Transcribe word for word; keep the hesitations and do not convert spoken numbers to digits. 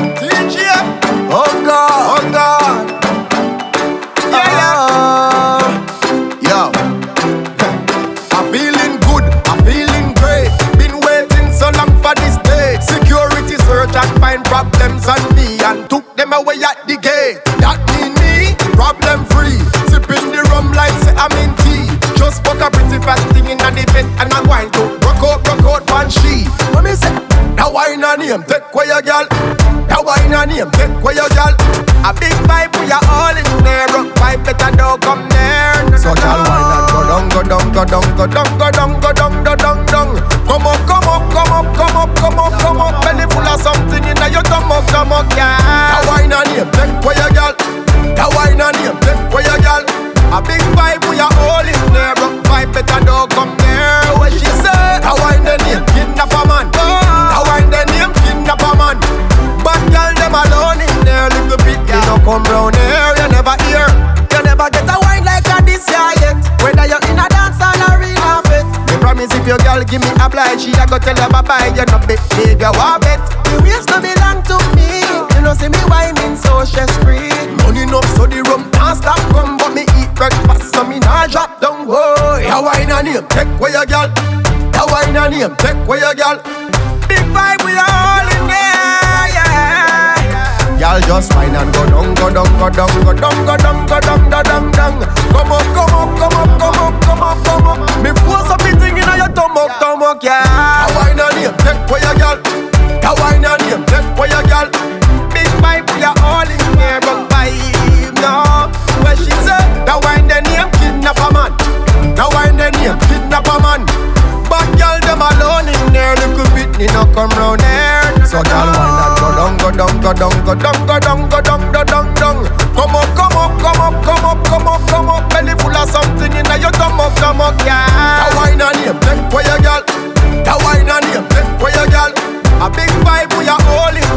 D J. Oh God, oh God. Yeah, yeah. Yo, I'm feeling good, I'm feeling great. Been waiting so long for this day. Security search and find problems on me and took them away at the gate. That mean me, problem free. Sipping the rum like say I'm in tea. Just fuck a pretty fat thing in the bed and I'm going to rock out, rock out one she. When me say, now wine a name, take away your girl. Now wine a name, take away your girl. A big pipe, we are all in there. Rock pipe, better don't come there. So girl, wine and go down, go down, go down, go down, go down, go down, go down, down. Come up, come up, come up, come up, come up, come up. Belly full of something in your stomach, stomach, yeah. Now wine a name, take away your girl. Now wine a name, take away your girl. A big pipe, we are all in there. Rock pipe, better don't come there. What she say? Now wine the name, kidnap a man. Now wine the name, kidnap a man. But girl, them alone in there, little bit. You don't come round here, you never hear. You never get a wine like a this year yet. Whether you're in a dance or arena fit. Me promise if your girl give me a blind, she a go tell her bye bye. You know bet, baby, you want bet. The waist no belong to me. You know see me whining so stress free. Money enough so the rum can't stop come, but me eat breakfast so me nah drop down. Whoa, you wine a name, take away your girl. You wine a name, take away your girl. Big vibe, we are all in there, yeah. Y'all just wine and go down, go down, go down, go down, go down, go down, go down, down. Come up, come up, come up, come up, come up, come up. Me force up the thing inna your stomach, stomach, yeah. You wine a name, take away your girl. You wine a name, take away your girl. Big vibe, we are all in there, but vibe, no. Where she say, you wine the name, kidnap a man. You wine the name, kidnap a man. But girl, them alone in there, little bit, me no come round there. So girl, why not go down, go down, go down, go down, go down, go down, go down, down. Come up, come up, come up, come up, come up, come up. Belly full of something in your stomach, stomach, yeah. You wine a name, take away your girl. You wine a name, take away your girl. A big vibe, we are all in